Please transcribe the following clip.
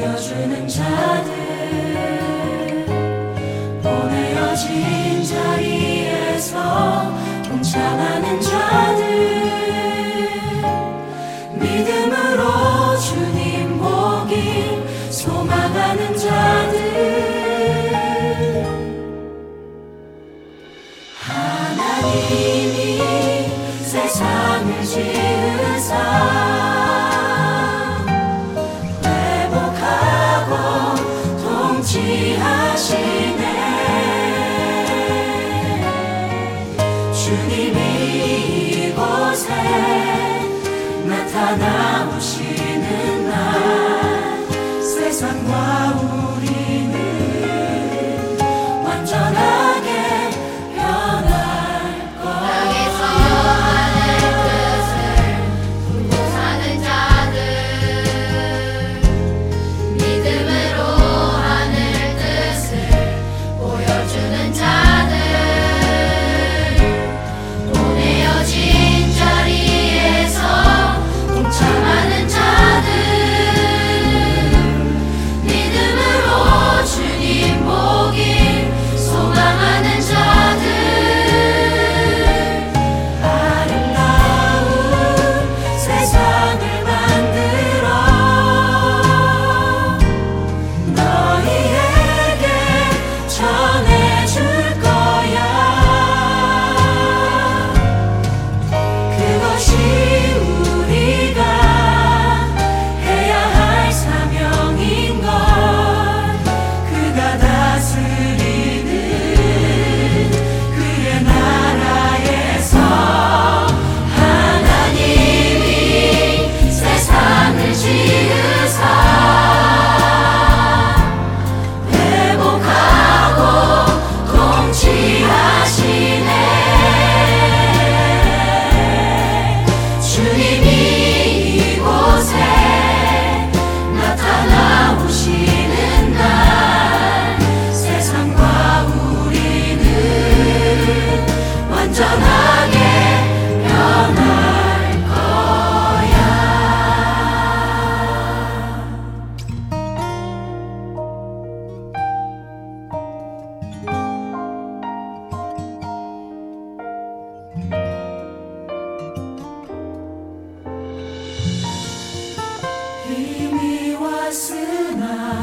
보여주는 자들, 보내어진 자리에서 동참하는 자들, 믿음으로 주님 보길 소망하는 자들, 하나님이 세상을 지으사 통치하시네. 주님이 이곳에 나타나오시는 날, 세상과 우리는 완전하게 변할 것. 땅에서 하늘 뜻을 품고 사는 자들, 믿음으로 보여주는 자들, 보내어진 자리에서 동참하는 자들, 믿음으로 주님 보길 소망하는 자들, 아름다운 세상을 만들어 너희에게 전해줄 거야. 그것이 우리가 해야 할 사명인 걸. 그가 다스리는 그의 나라에서 하나님이 세상을 지으사 통치하시네. 주님이 이곳에 나타나오시는 날, 세상과 우리는 완전하게 변할 거야. 이미 왔으나